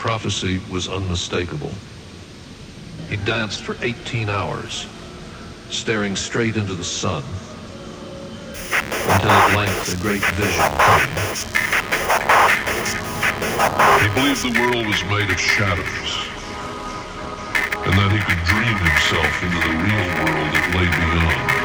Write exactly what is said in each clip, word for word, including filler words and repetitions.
prophecy was unmistakable. He danced for eighteen hours, staring straight into the sun, until at length a great vision came. He believed the world was made of shadows, and that he could dream himself into the real world that lay beyond.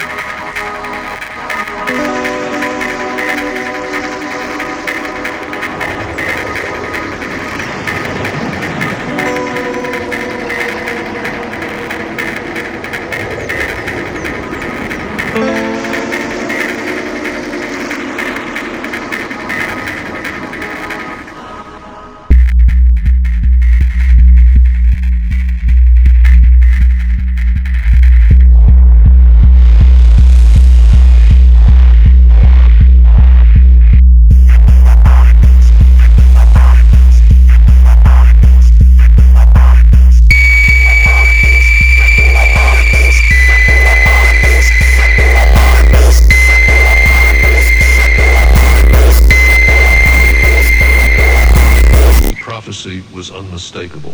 Was unmistakable.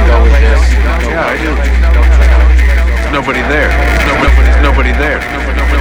Nobody there. Nobody, nobody there.